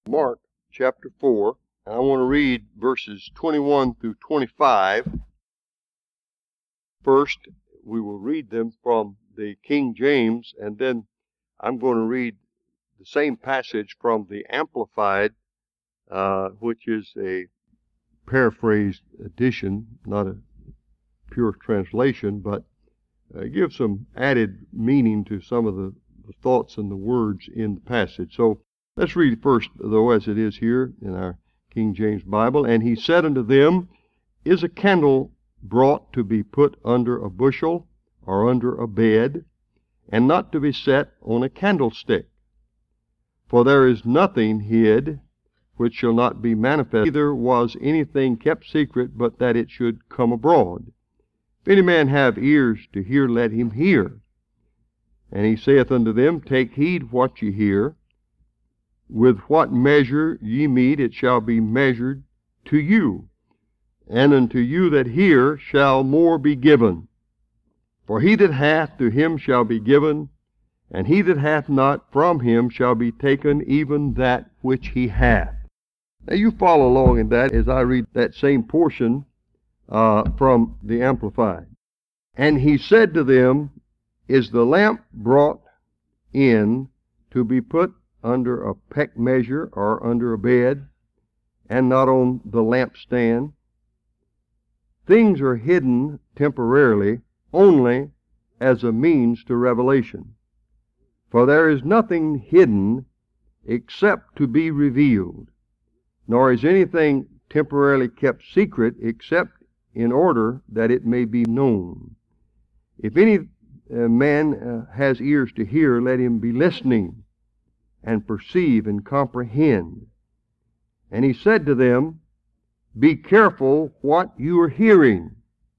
Mark chapter 4, and I want to read verses 21 through 25. First, we will read them from the King James, and then I'm going to read the same passage from the Amplified, which is a paraphrased edition, not a pure translation, but gives some added meaning to some of the thoughts and the words in the passage. So let's read first, though, as it is here in our King James Bible. And he said unto them, Is a candle brought to be put under a bushel or under a bed, and not to be set on a candlestick? For there is nothing hid which shall not be manifest, neither was anything kept secret, but that it should come abroad. If any man have ears to hear, let him hear. And he saith unto them, Take heed what ye hear. With what measure ye mete, it shall be measured to you. And unto you that hear shall more be given. For he that hath, to him shall be given, and he that hath not, from him shall be taken even that which he hath. Now you follow along in that as I read that same portion from the Amplified. And he said to them, Is the lamp brought in to be put under a peck measure or under a bed, and not on the lampstand? Things are hidden temporarily only as a means to revelation. For there is nothing hidden except to be revealed, nor is anything temporarily kept secret except in order that it may be known. If any man has ears to hear, let him be listening and perceive and comprehend. And he said to them, Be careful what you are hearing.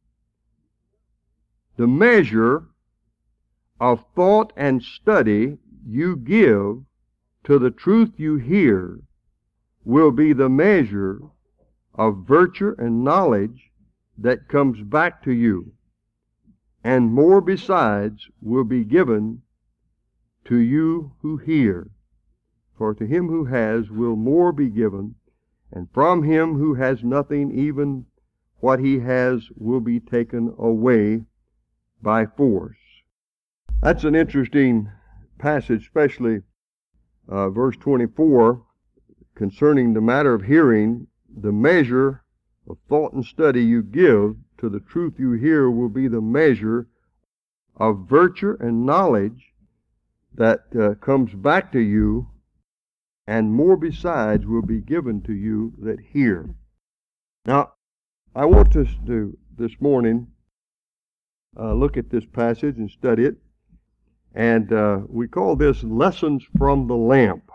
The measure of thought and study you give to the truth you hear will be the measure of virtue and knowledge that comes back to you, and more besides will be given to you who hear. For to him who has will more be given, and from him who has nothing, even what he has will be taken away by force. That's an interesting passage, especially verse 24, concerning the matter of hearing. The measure of thought and study you give to the truth you hear will be the measure of virtue and knowledge that comes back to you, and more besides will be given to you that hear. Now, I want us to, this morning, look at this passage and study it, and we call this Lessons from the Lamp.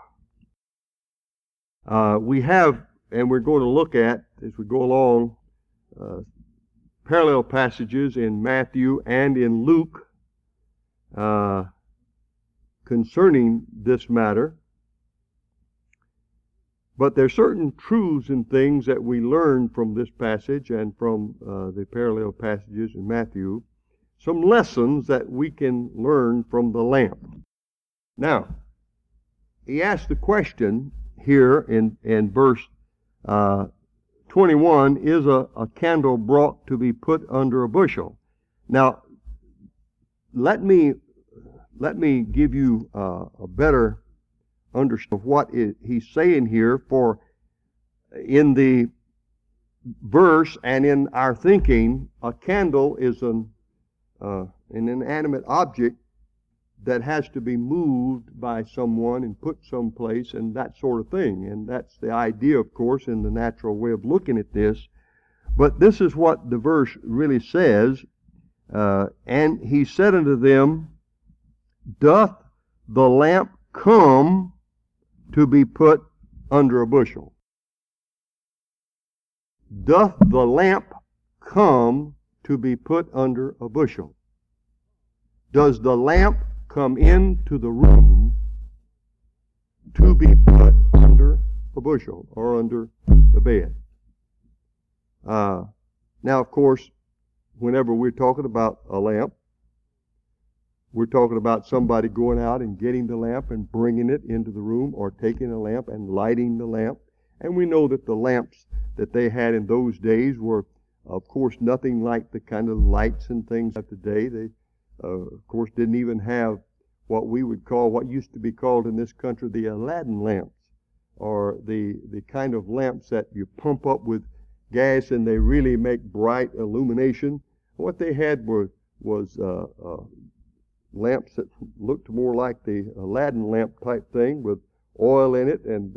We have, and we're going to look at, as we go along, parallel passages in Matthew and in Luke concerning this matter. But there are certain truths and things that we learn from this passage and from the parallel passages in Matthew, some lessons that we can learn from the lamp. Now, he asked the question here in verse 21, is a candle brought to be put under a bushel? Now, let me give you a better understanding of what he's saying here, for in the verse and in our thinking, a candle is an inanimate object that has to be moved by someone and put someplace and that sort of thing. And that's the idea, of course, in the natural way of looking at this. But this is what the verse really says. And he said unto them, Doth the lamp come to be put under a bushel? Doth the lamp come to be put under a bushel? Does the lamp come into the room to be put under a bushel or under the bed? Now, of course, whenever we're talking about a lamp, We're talking about somebody going out and getting the lamp and bringing it into the room, or taking a lamp and lighting the lamp. And we know that the lamps that they had in those days were, of course, nothing like the kind of lights and things of today. They, of course, didn't even have what we would call, what used to be called in this country, the Aladdin lamps, or the kind of lamps that you pump up with gas and they really make bright illumination. What they had was lamps that looked more like the Aladdin lamp type thing, with oil in it and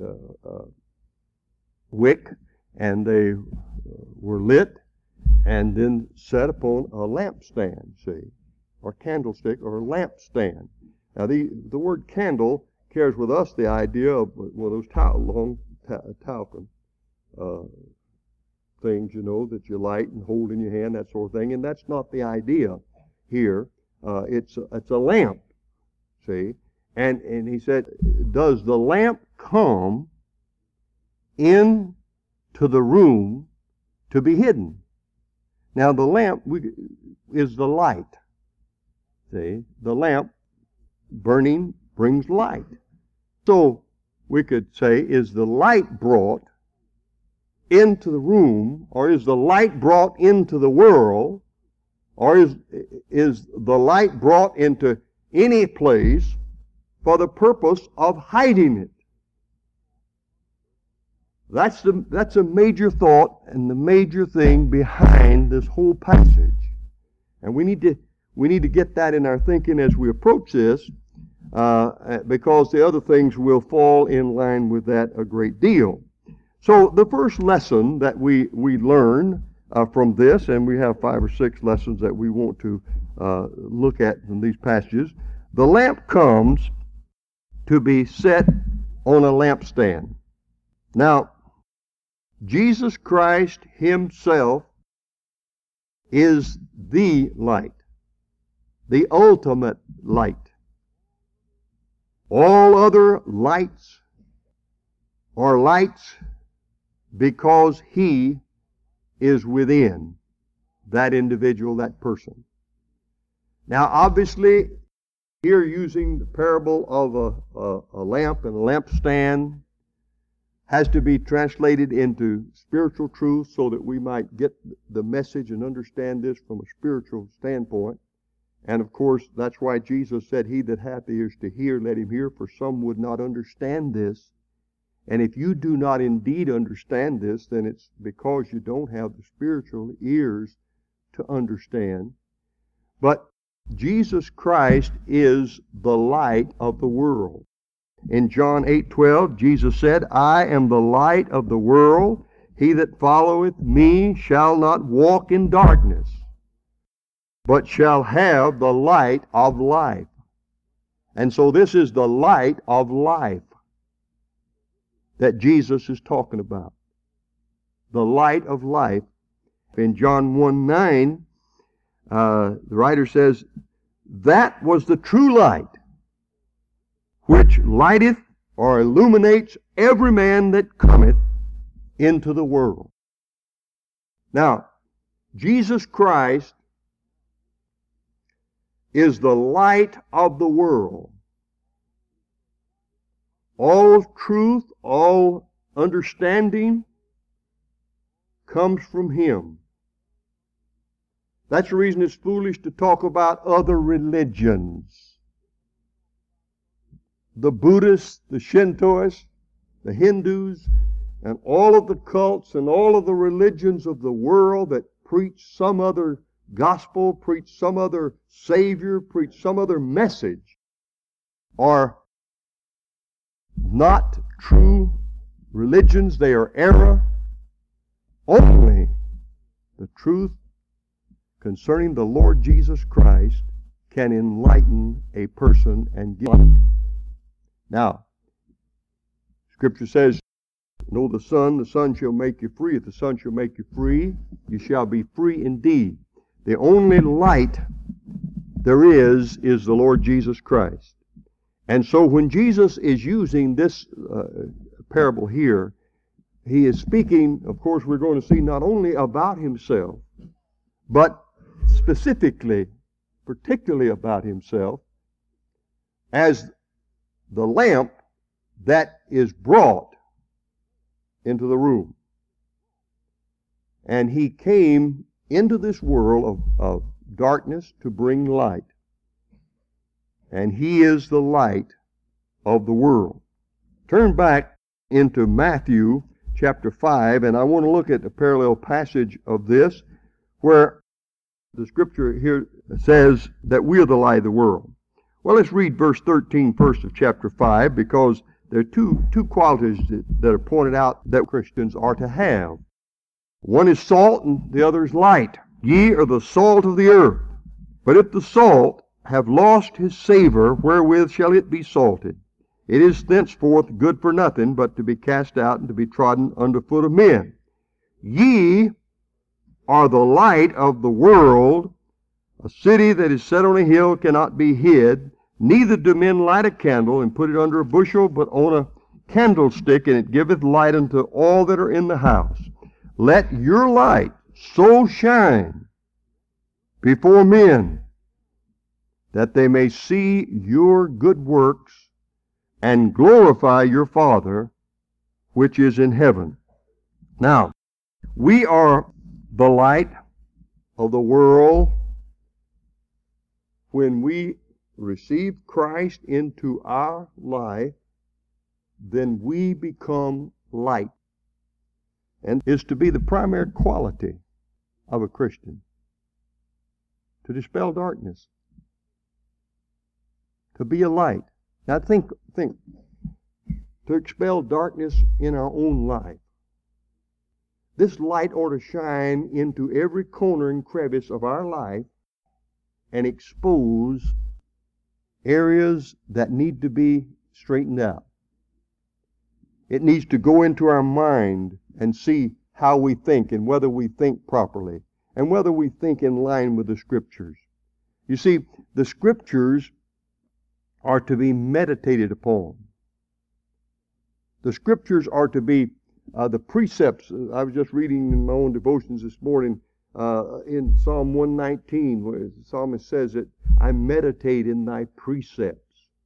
wick, and they were lit and then set upon a lampstand, see, or candlestick, or lampstand. Now the word candle carries with us the idea of those long talcum things, that you light and hold in your hand, that sort of thing. And that's not the idea here. It's a lamp, see. And he said, does the lamp come into the room to be hidden? Now the lamp is the light. See, the lamp burning brings light. So we could say, is the light brought into the room, or is the light brought into the world, or is the light brought into any place for the purpose of hiding it? That's a major thought and the major thing behind this whole passage. And we need to get that in our thinking as we approach this, because the other things will fall in line with that a great deal. So the first lesson that we learn from this, and we have 5 or 6 lessons that we want to look at from these passages. The lamp comes to be set on a lampstand. Now, Jesus Christ himself is the light, the ultimate light. All other lights are lights because he is within that individual, that person. Now, obviously, here using the parable of a lamp and a lampstand has to be translated into spiritual truth so that we might get the message and understand this from a spiritual standpoint. And of course, that's why Jesus said, "He that hath ears to hear, let him hear," for some would not understand this. And if you do not indeed understand this, then it's because you don't have the spiritual ears to understand. But Jesus Christ is the light of the world. In John 8:12, Jesus said, "I am the light of the world. He that followeth me shall not walk in darkness, but shall have the light of life." And so this is the light of life that Jesus is talking about. The light of life. In John 1:9, the writer says, "That was the true light, which lighteth or illuminates every man that cometh into the world." Now, Jesus Christ is the light of the world. All truth, all understanding comes from him. That's the reason it's foolish to talk about other religions. The Buddhists, the Shintoists, the Hindus, and all of the cults and all of the religions of the world that preach some other gospel, preach some other Savior, preach some other message, are not true religions. They are error. Only the truth concerning the Lord Jesus Christ can enlighten a person and give light. Now, Scripture says, "Know the Son shall make you free. If the Son shall make you free, you shall be free indeed." The only light there is the Lord Jesus Christ. And so when Jesus is using this parable here, he is speaking, of course, we're going to see not only about himself, but specifically, particularly about himself, as the lamp that is brought into the room. And he came into this world of darkness to bring light. And he is the light of the world. Turn back into Matthew chapter 5, and I want to look at the parallel passage of this, where the scripture here says that we are the light of the world. Well, let's read verse 13 first of chapter 5, because there are two qualities that are pointed out that Christians are to have. One is salt and the other is light. Ye are the salt of the earth. But if the salt have lost his savor, wherewith shall it be salted? It is thenceforth good for nothing, but to be cast out and to be trodden under foot of men. Ye are the light of the world. A city that is set on a hill cannot be hid. Neither do men light a candle and put it under a bushel, but on a candlestick, and it giveth light unto all that are in the house. Let your light so shine before men, that they may see your good works and glorify your Father which is in heaven. Now, we are the light of the world. When we receive Christ into our life, then we become light. And is to be the primary quality of a Christian. To dispel darkness. To be a light. Now think, to expel darkness in our own life. This light ought to shine into every corner and crevice of our life and expose areas that need to be straightened out. It needs to go into our mind and see how we think and whether we think properly and whether we think in line with the Scriptures. You see, the Scriptures are to be meditated upon. The Scriptures are to be the precepts. I was just reading in my own devotions this morning in Psalm 119, where the psalmist says that I meditate in thy precepts.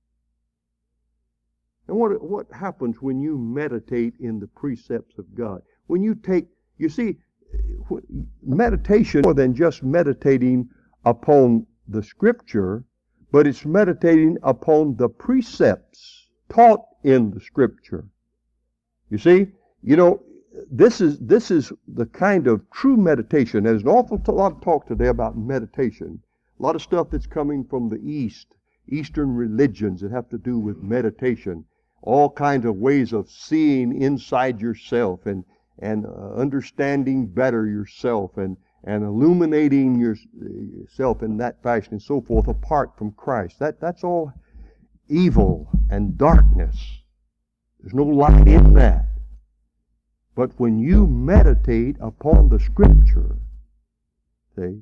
And what happens when you meditate in the precepts of God? When you take, you see, meditation more than just meditating upon the Scripture, but it's meditating upon the precepts taught in the Scripture. You see, this is the kind of true meditation. There's an awful lot of talk today about meditation. A lot of stuff that's coming from the East, Eastern religions that have to do with meditation. All kinds of ways of seeing inside yourself and understanding better yourself and illuminating yourself in that fashion and so forth apart from Christ. That's all evil and darkness. There's no light in that. But when you meditate upon the Scripture, see,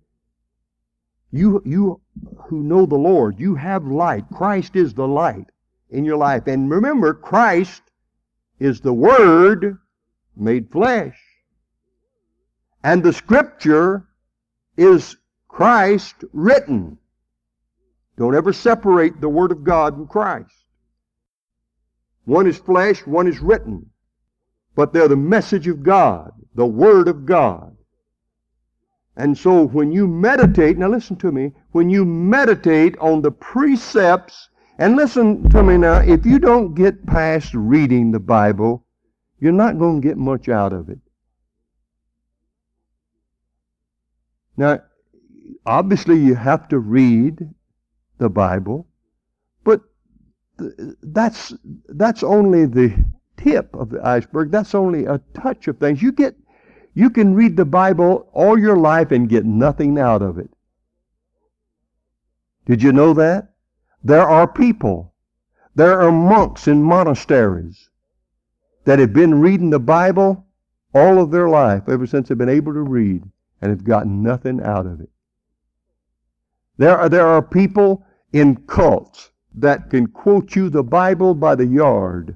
you who know the Lord, you have light. Christ is the light in your life. And remember, Christ is the Word made flesh. And the Scripture is Christ written. Don't ever separate the Word of God and Christ. One is flesh, one is written. But they're the message of God, the Word of God. And so when you meditate, now listen to me, when you meditate on the precepts, and listen to me now, if you don't get past reading the Bible, you're not going to get much out of it. Now, obviously you have to read the Bible, but that's only the tip of the iceberg. That's only a touch of things. You can read the Bible all your life and get nothing out of it. Did you know that? There are people, there are monks in monasteries that have been reading the Bible all of their life, ever since they've been able to read, and have gotten nothing out of it. There are people in cults that can quote you the Bible by the yard,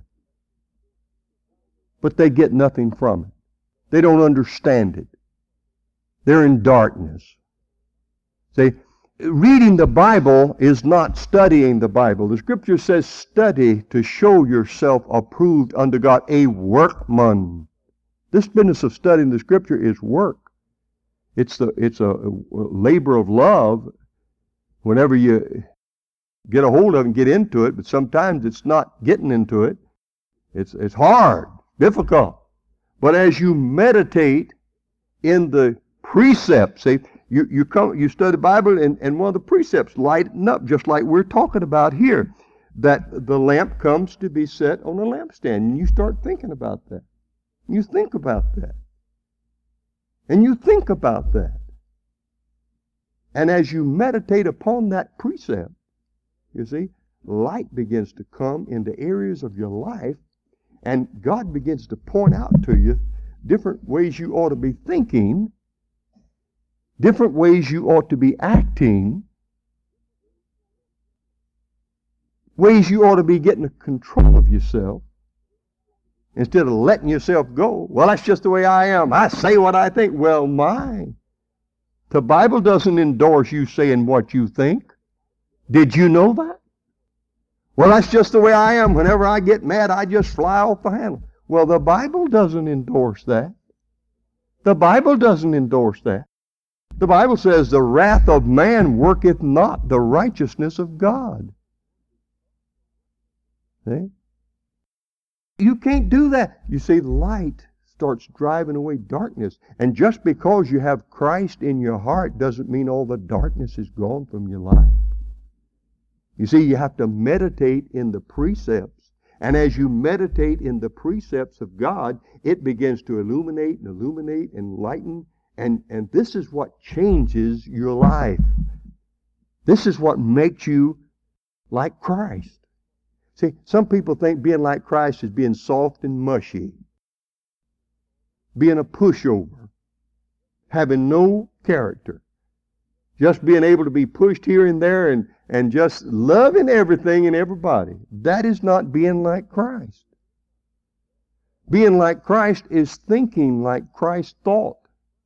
but they get nothing from it. They don't understand it. They're in darkness. See, reading the Bible is not studying the Bible. The Scripture says, study to show yourself approved unto God, a workman. This business of studying the Scripture is work. It's a labor of love whenever you get a hold of it and get into it, but sometimes it's not getting into it. It's hard, difficult. But as you meditate in the precepts, see, you study the Bible, and one of the precepts lighten up, just like we're talking about here, that the lamp comes to be set on a lampstand. And you start thinking about that. You think about that. And you think about that. And as you meditate upon that precept, you see, light begins to come into areas of your life, and God begins to point out to you different ways you ought to be thinking, different ways you ought to be acting, ways you ought to be getting control of yourself, instead of letting yourself go. Well, that's just the way I am. I say what I think. Well, the Bible doesn't endorse you saying what you think. Did you know that? Well, that's just the way I am. Whenever I get mad, I just fly off the handle. Well, the Bible doesn't endorse that. The Bible doesn't endorse that. The Bible says, the wrath of man worketh not the righteousness of God. See? You can't do that. You see, light starts driving away darkness. And just because you have Christ in your heart doesn't mean all the darkness is gone from your life. You see, you have to meditate in the precepts. And as you meditate in the precepts of God, it begins to illuminate and lighten. And this is what changes your life. This is what makes you like Christ. See, some people think being like Christ is being soft and mushy, being a pushover, having no character, just being able to be pushed here and there and just loving everything and everybody. That is not being like Christ. Being like Christ is thinking like Christ thought.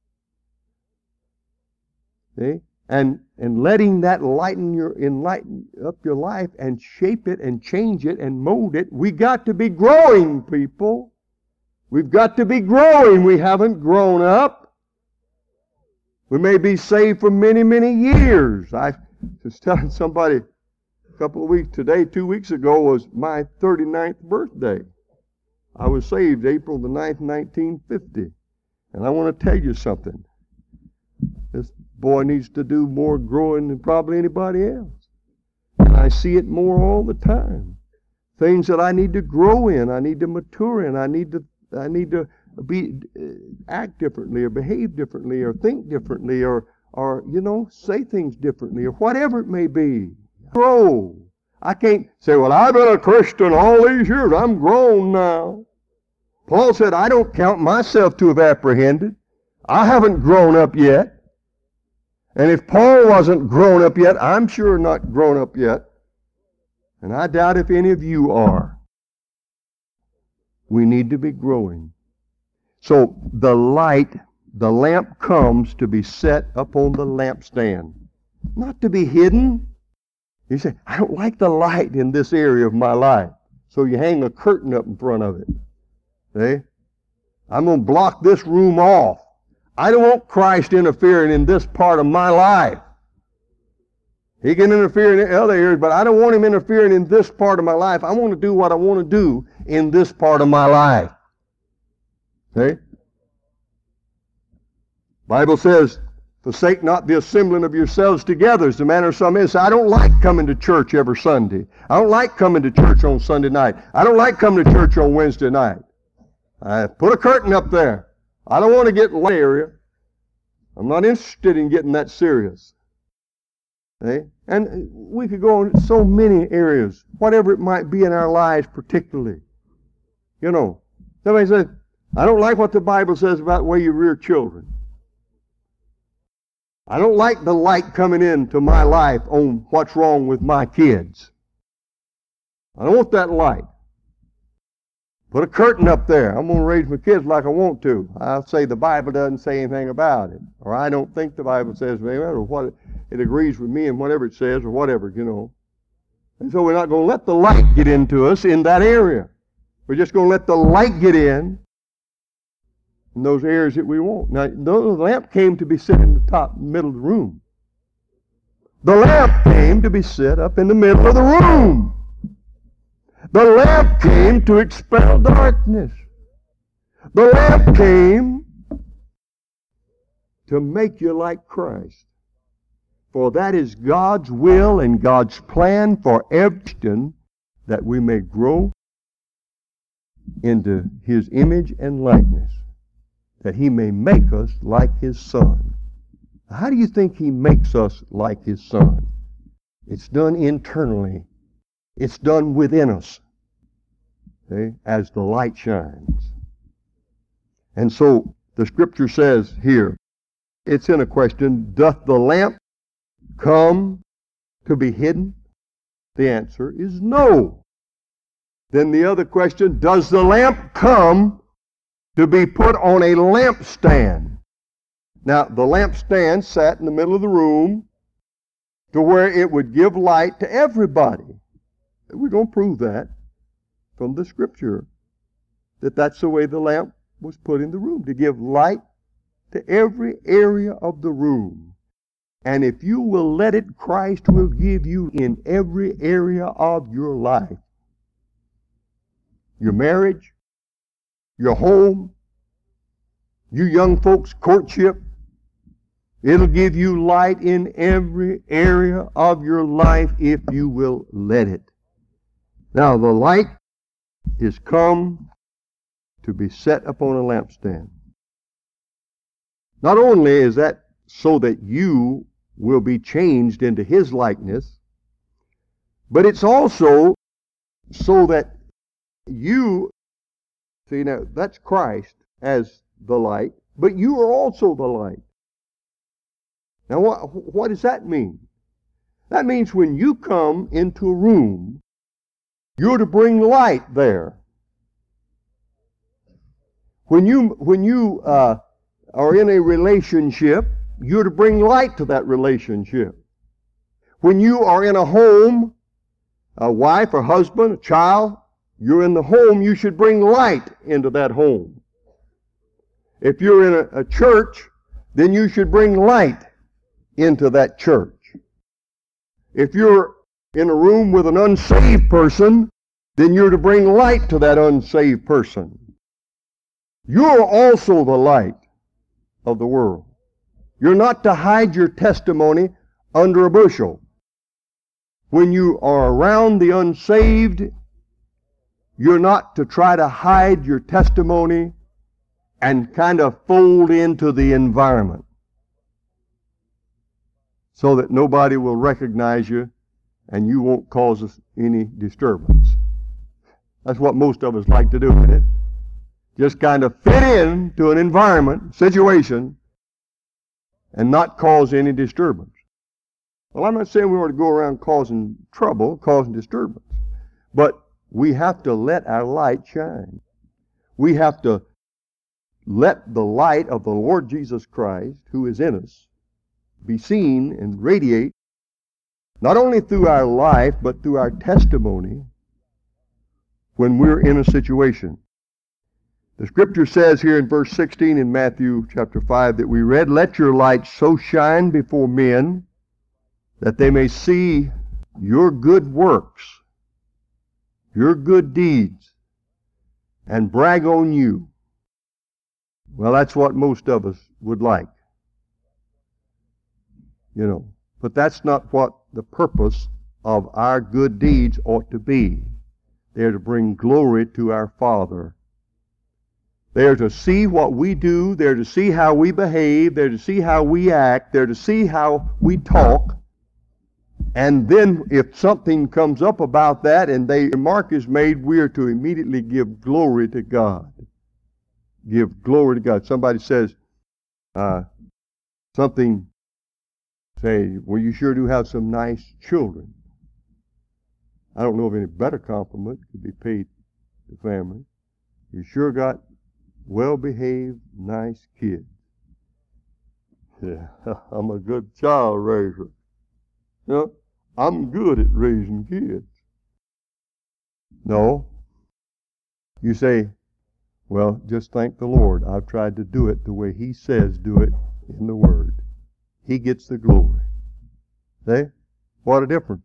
See? And letting that enlighten up your life and shape it and change it and mold it. We got to be growing, people. We've got to be growing. We haven't grown up. We may be saved for many, many years. I was telling somebody a couple of weeks, 2 weeks ago was my 39th birthday. I was saved April the 9th, 1950. And I want to tell you something. This boy needs to do more growing than probably anybody else. And I see it more all the time. Things that I need to grow in, I need to mature in, I need to act differently or behave differently or think differently or say things differently or whatever it may be. Grow. I can't say, well, I've been a Christian all these years. I'm grown now. Paul said, I don't count myself to have apprehended. I haven't grown up yet. And if Paul wasn't grown up yet, I'm sure not grown up yet. And I doubt if any of you are. We need to be growing. So the lamp comes to be set upon the lampstand, not to be hidden. You say, I don't like the light in this area of my life. So you hang a curtain up in front of it. See? I'm going to block this room off. I don't want Christ interfering in this part of my life. He can interfere in other areas, but I don't want him interfering in this part of my life. I want to do what I want to do in this part of my life. See? Bible says, forsake not the assembling of yourselves together, as the manner of some is. I don't like coming to church every Sunday. I don't like coming to church on Sunday night. I don't like coming to church on Wednesday night. I put a curtain up there. I don't want to get in that area. I'm not interested in getting that serious. See? And we could go in so many areas, whatever it might be in our lives particularly. Somebody says, I don't like what the Bible says about the way you rear children. I don't like the light coming into my life on what's wrong with my kids. I don't want that light. Put a curtain up there. I'm going to raise my kids like I want to. I'll say the Bible doesn't say anything about it. Or I don't think the Bible says anything, or what it agrees with me and whatever it says, or whatever, you know. And so we're not going to let the light get into us in that area. We're just going to let the light get in those areas that we want. Now, the lamp came to be set in the top middle of the room. The lamp came to be set up in the middle of the room. The lamp came to expel darkness. The lamp came to make you like Christ. For that is God's will and God's plan for everything, that we may grow into His image and likeness, that He may make us like His Son. How do you think He makes us like His Son? It's done internally. It's done within us, see, as the light shines. And so the Scripture says here, it's in a question, doth the lamp come to be hidden? The answer is no. Then the other question, does the lamp come to be put on a lampstand? Now, the lampstand sat in the middle of the room to where it would give light to everybody. We're going to prove that from the Scripture, that that's the way the lamp was put in the room, to give light to every area of the room. And if you will let it, Christ will give you in every area of your life. Your marriage, your home, you young folks' courtship. It'll give you light in every area of your life if you will let it. Now, the light is come to be set upon a lampstand. Not only is that so that you will be changed into His likeness, but it's also so that you, see, now that's Christ as the light, but you are also the light. Now what does that mean? That means when you come into a room, you're to bring light there. When you are in a relationship, you're to bring light to that relationship. When you are in a home, a wife or husband, a child, you're in the home, you should bring light into that home. If you're in a church, then you should bring light into that church. If you're in a room with an unsaved person, then you're to bring light to that unsaved person. You're also the light of the world. You're not to hide your testimony under a bushel. When you are around the unsaved, you're not to try to hide your testimony and kind of fold into the environment so that nobody will recognize you and you won't cause us any disturbance. That's what most of us like to do, isn't it? Just kind of fit in to an environment, situation, and not cause any disturbance. Well, I'm not saying we ought to go around causing trouble, causing disturbance, but we have to let our light shine. We have to let the light of the Lord Jesus Christ, who is in us, be seen and radiate, not only through our life, but through our testimony when we're in a situation. The Scripture says here in verse 16 in Matthew chapter 5 that we read, let your light so shine before men that they may see your good works, your good deeds, and brag on you. Well, that's what most of us would like. You know, but that's not what the purpose of our good deeds ought to be. They're to bring glory to our Father. They're to see what we do. They're to see how we behave. They're to see how we act. They're to see how we talk. And then if something comes up about that and a remark is made, we are to immediately give glory to God. Give glory to God. Somebody says something, say, well, you sure do have some nice children. I don't know of any better compliment could be paid to family. You sure got well-behaved, nice kids. Yeah, I'm a good child raiser. You know, I'm good at raising kids. No. You say, well, just thank the Lord. I've tried to do it the way He says do it in the Word. He gets the glory. See? What a difference.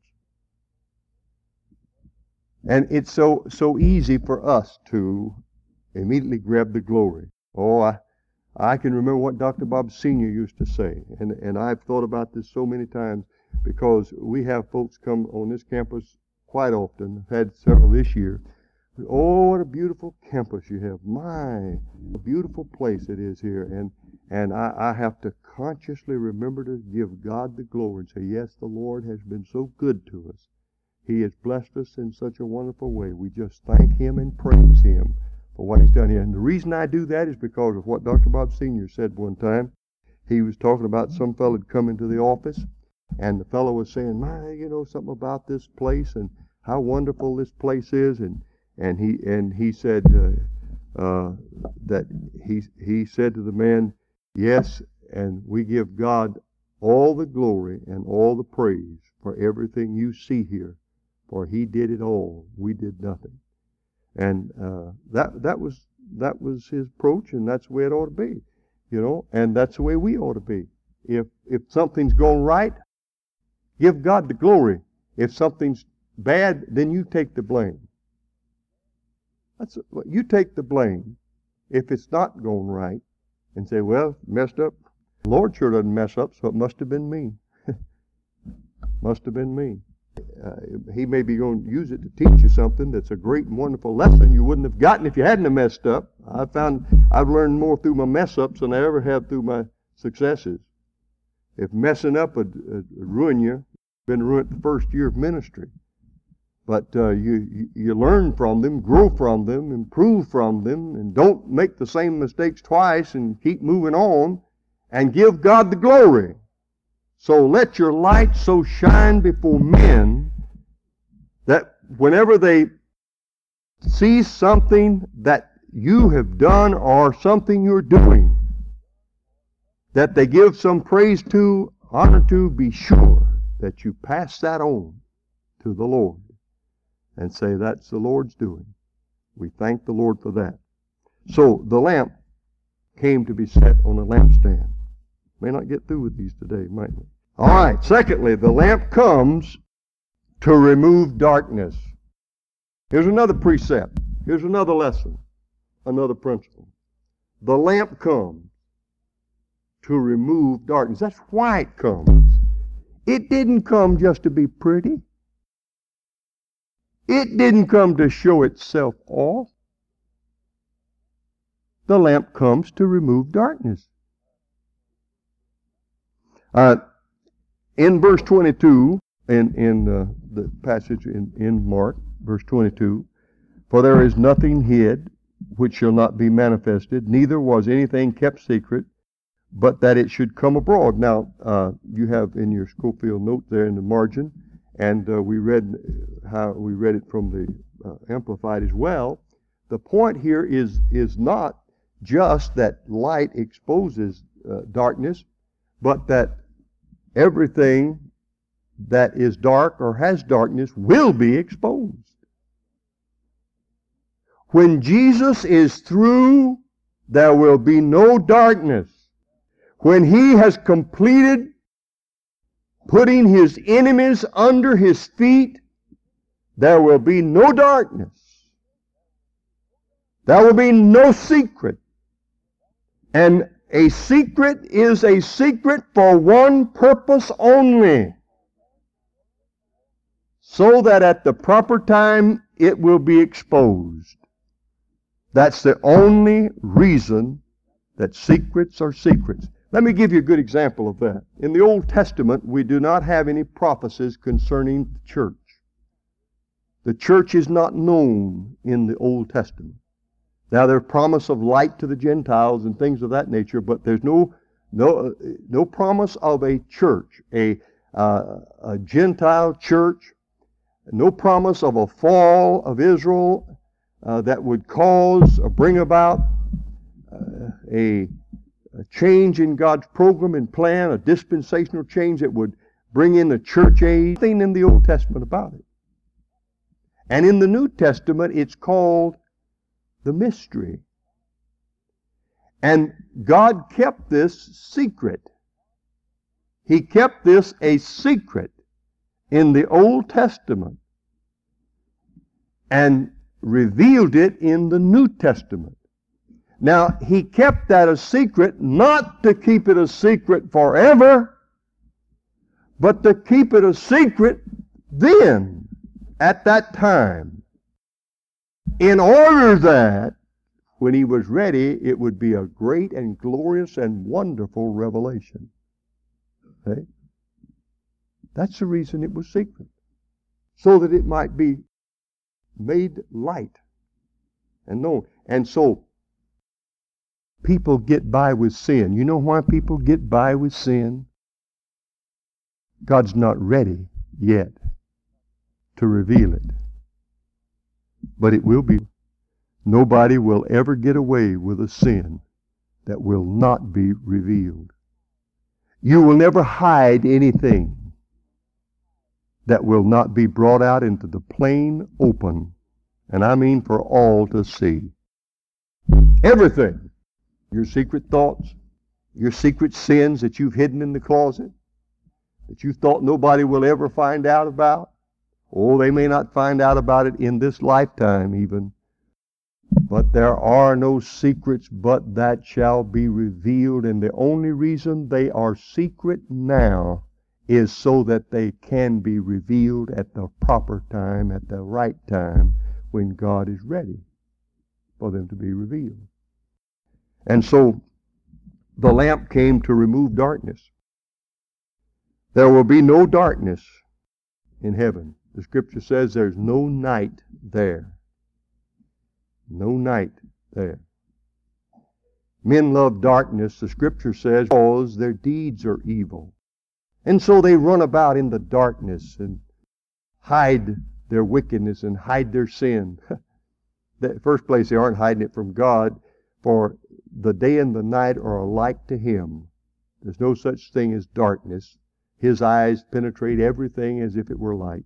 And it's so easy for us to immediately grab the glory. Oh, I can remember what Dr. Bob Sr. used to say, and I've thought about this so many times because we have folks come on this campus quite often. I've had several this year. Oh, what a beautiful campus you have. My, a beautiful place it is here. And I have to consciously remember to give God the glory and say, yes, the Lord has been so good to us. He has blessed us in such a wonderful way. We just thank Him and praise Him for what He's done here. And the reason I do that is because of what Dr. Bob Sr. said one time. He was talking about some fellow had come into the office, and the fellow was saying, my, you know, something about this place and how wonderful this place is. And he said that he said to the man, yes, and we give God all the glory and all the praise for everything you see here, for He did it all. We did nothing. And that was his approach, and that's the way it ought to be, you know. And that's the way we ought to be. If something's going right, give God the glory. If something's bad, then you take the blame. You take the blame if it's not going right, and say, well, messed up. The Lord sure doesn't mess up, so it must have been me. Must have been me. He may be going to use it to teach you something that's a great and wonderful lesson you wouldn't have gotten if you hadn't have messed up. I've learned more through my mess-ups than I ever have through my successes. If messing up would ruin you, been ruined the first year of ministry. But you learn from them, grow from them, improve from them, and don't make the same mistakes twice and keep moving on and give God the glory. So let your light so shine before men that whenever they see something that you have done or something you're doing, that they give some praise to, honor to, be sure that you pass that on to the Lord and say, that's the Lord's doing. We thank the Lord for that. So the lamp came to be set on a lampstand. May not get through with these today, might we? All right. Secondly, the lamp comes to remove darkness. Here's another precept. Here's another lesson, another principle. The lamp comes to remove darkness. That's why it comes. It didn't come just to be pretty. It didn't come to show itself off. The lamp comes to remove darkness. In verse 22, in the passage in Mark, verse 22, for there is nothing hid which shall not be manifested, neither was anything kept secret, but that it should come abroad. Now, you have in your Schofield note there in the margin, and we read it from the Amplified as well. The point here is not just that light exposes darkness, but that everything that is dark or has darkness will be exposed. When Jesus is through, there will be no darkness. When He has completed putting His enemies under His feet, there will be no darkness. There will be no secret. And a secret is a secret for one purpose only, so that at the proper time it will be exposed. That's the only reason that secrets are secrets. Let me give you a good example of that. In the Old Testament, we do not have any prophecies concerning the church. The church is not known in the Old Testament. Now, there's promise of light to the Gentiles and things of that nature, but there's no promise of a church, a Gentile church, no promise of a fall of Israel, that would cause or bring about a change in God's program and plan, a dispensational change that would bring in the church age. Nothing in the Old Testament about it. And in the New Testament, it's called the mystery. And God kept this secret. He kept this a secret in the Old Testament and revealed it in the New Testament. Now, He kept that a secret, not to keep it a secret forever, but to keep it a secret then, at that time, in order that when He was ready, it would be a great and glorious and wonderful revelation. Okay? That's the reason it was secret, so that it might be made light and known. And so, people get by with sin. You know why people get by with sin? God's not ready yet to reveal it. But it will be. Nobody will ever get away with a sin that will not be revealed. You will never hide anything that will not be brought out into the plain open. And I mean for all to see. Everything. Your secret thoughts, your secret sins that you've hidden in the closet, that you thought nobody will ever find out about. Oh, they may not find out about it in this lifetime even. But there are no secrets but that shall be revealed. And the only reason they are secret now is so that they can be revealed at the proper time, at the right time, when God is ready for them to be revealed. And so the lamp came to remove darkness. There will be no darkness in heaven. The Scripture says there's no night there. No night there. Men love darkness, the Scripture says, because their deeds are evil. And so they run about in the darkness and hide their wickedness and hide their sin. The first place, they aren't hiding it from God, for the day and the night are alike to Him. There's no such thing as darkness. His eyes penetrate everything as if it were light.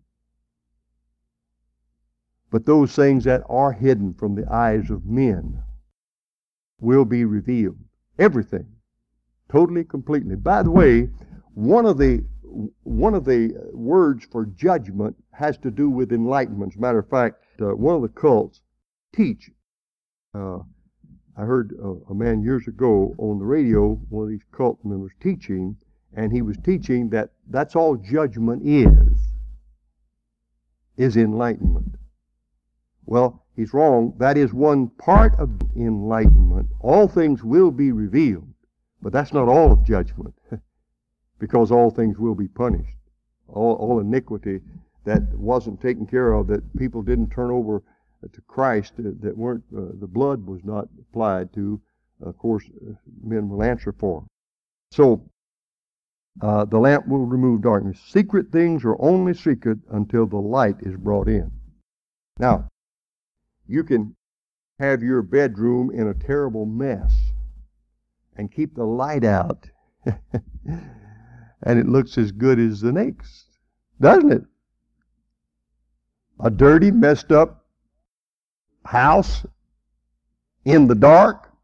But those things that are hidden from the eyes of men will be revealed. Everything. Totally, completely. By the way, one of the words for judgment has to do with enlightenment. As a matter of fact, one of the cults teach. I heard a man years ago on the radio, one of these cult members teaching, and he was teaching that that's all judgment is enlightenment. Well, he's wrong. That is one part of enlightenment. All things will be revealed, but that's not all of judgment, because all things will be punished. All iniquity that wasn't taken care of, that people didn't turn over to Christ, that weren't the blood was not applied to, of course, men will answer for. So the lamp will remove darkness. Secret things are only secret until the light is brought in. Now, you can have your bedroom in a terrible mess and keep the light out, and it looks as good as the next, doesn't it? A dirty, messed up house in the dark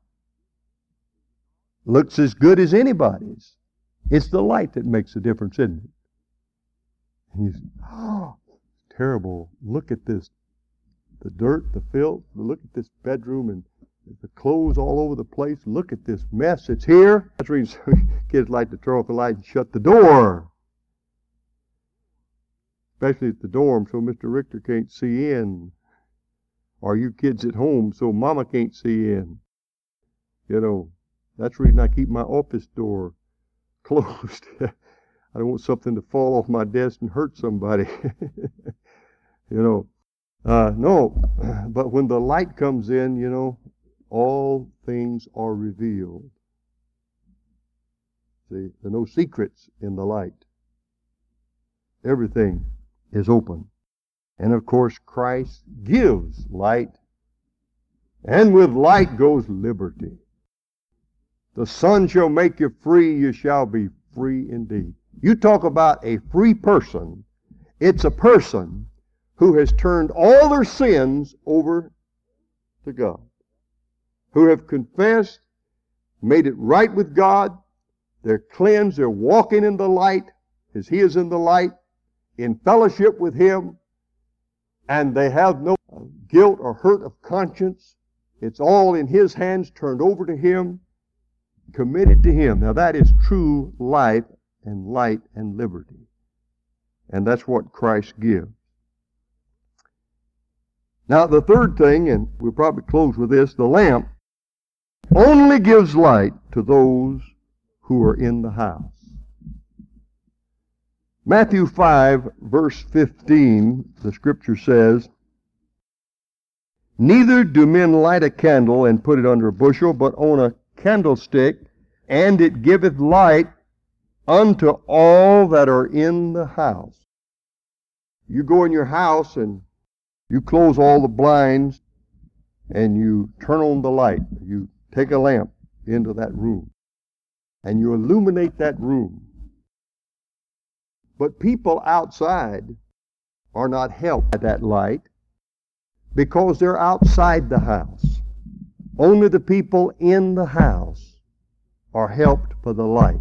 looks as good as anybody's. It's the light that makes the difference, isn't it? And you say, oh, terrible. Look at this. The dirt, the filth. Look at this bedroom and the clothes all over the place. Look at this mess. It's here. That's the reason kids like to turn off the light and shut the door. Especially at the dorm, so Mr. Richter can't see in. Or you kids at home, so Mama can't see in. You know, that's the reason I keep my office door closed. I don't want something to fall off my desk and hurt somebody. You know, no, but when the light comes in, you know, all things are revealed. See, there are no secrets in the light. Everything is open. And of course, Christ gives light. And with light goes liberty. The Son shall make you free, you shall be free indeed. You talk about a free person. It's a person who has turned all their sins over to God, who have confessed, made it right with God, they're cleansed, they're walking in the light as He is in the light, in fellowship with Him, and they have no guilt or hurt of conscience. It's all in His hands, turned over to Him, committed to Him. Now that is true life and light and liberty. And that's what Christ gives. Now the third thing, and we'll probably close with this, the lamp only gives light to those who are in the house. Matthew 5, verse 15, the scripture says, "Neither do men light a candle and put it under a bushel, but on a candlestick, and it giveth light unto all that are in the house." You go in your house and you close all the blinds and you turn on the light. You take a lamp into that room and you illuminate that room. But people outside are not helped by that light because they're outside the house. Only the people in the house are helped by the light.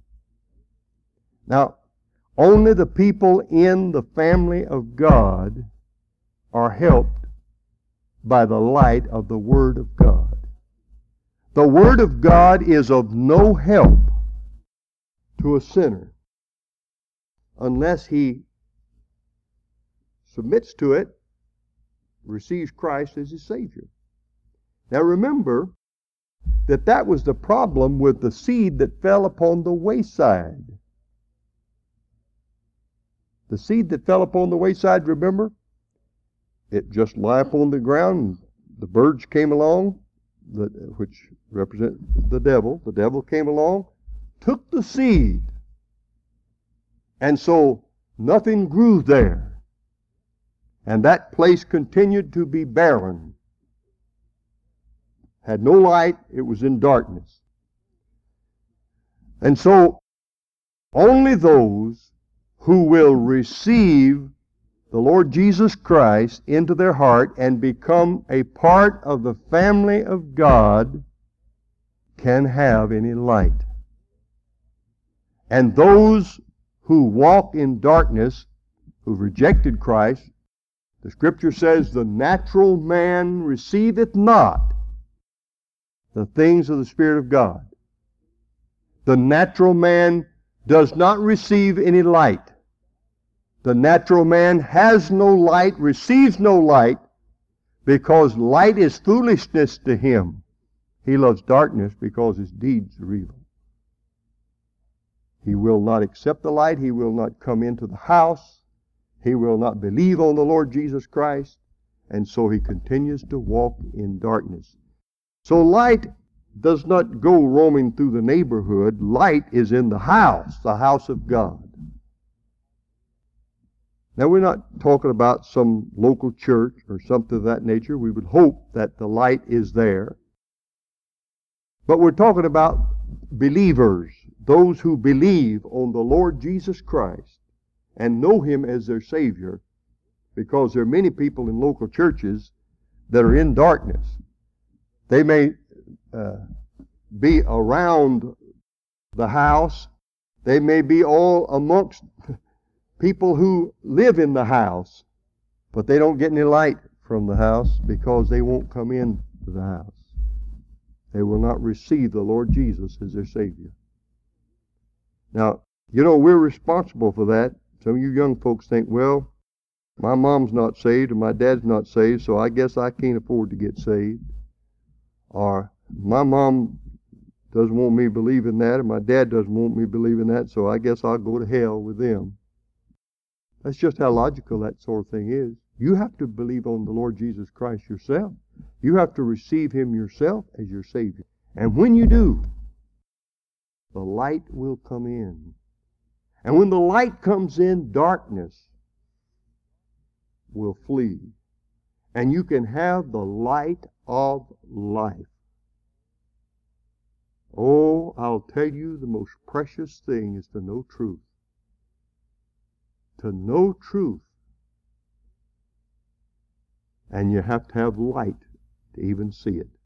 Now, only the people in the family of God are helped by the light of the Word of God. The Word of God is of no help to a sinner unless he submits to it, receives Christ as his Savior. Now remember that was the problem with the seed that fell upon the wayside. The seed that fell upon the wayside, remember? It just lay upon the ground, and the birds came along, which represent the devil. The devil came along, took the seed, and so nothing grew there. And that place continued to be barren. Had no light, it was in darkness. And so only those who will receive the Lord Jesus Christ into their heart and become a part of the family of God can have any light. And those who walk in darkness, who've rejected Christ, the Scripture says, "The natural man receiveth not the things of the Spirit of God." The natural man does not receive any light. The natural man has no light, receives no light, because light is foolishness to him. He loves darkness because his deeds are evil. He will not accept the light. He will not come into the house. He will not believe on the Lord Jesus Christ. And so he continues to walk in darkness. So light does not go roaming through the neighborhood. Light is in the house of God. Now, we're not talking about some local church or something of that nature. We would hope that the light is there. But we're talking about believers, those who believe on the Lord Jesus Christ and know Him as their Savior, because there are many people in local churches that are in darkness. They may be around the house. They may be all amongst people who live in the house, but they don't get any light from the house because they won't come in to the house. They will not receive the Lord Jesus as their Savior. Now, we're responsible for that. Some of you young folks think, well, my mom's not saved and my dad's not saved, so I guess I can't afford to get saved. Or my mom doesn't want me believing that, and my dad doesn't want me believing that, so I guess I'll go to hell with them. That's just how logical that sort of thing is. You have to believe on the Lord Jesus Christ yourself. You have to receive Him yourself as your Savior. And when you do, the light will come in. And when the light comes in, darkness will flee. And you can have the light of life. Oh, I'll tell you, the most precious thing is to know truth. To know truth. And you have to have light to even see it.